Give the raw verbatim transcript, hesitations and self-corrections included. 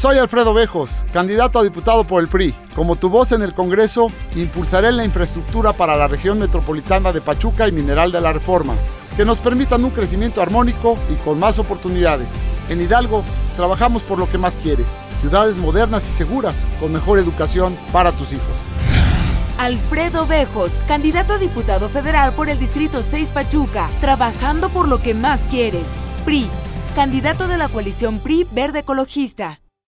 Soy Alfredo Bejos, candidato a diputado por el P R I. Como tu voz en el Congreso, impulsaré la infraestructura para la región metropolitana de Pachuca y Mineral de la Reforma, que nos permitan un crecimiento armónico y con más oportunidades. En Hidalgo, trabajamos por lo que más quieres, ciudades modernas y seguras, con mejor educación para tus hijos. Alfredo Bejos, candidato a diputado federal por el Distrito seis Pachuca, trabajando por lo que más quieres. P R I, candidato de la coalición P R I Verde Ecologista.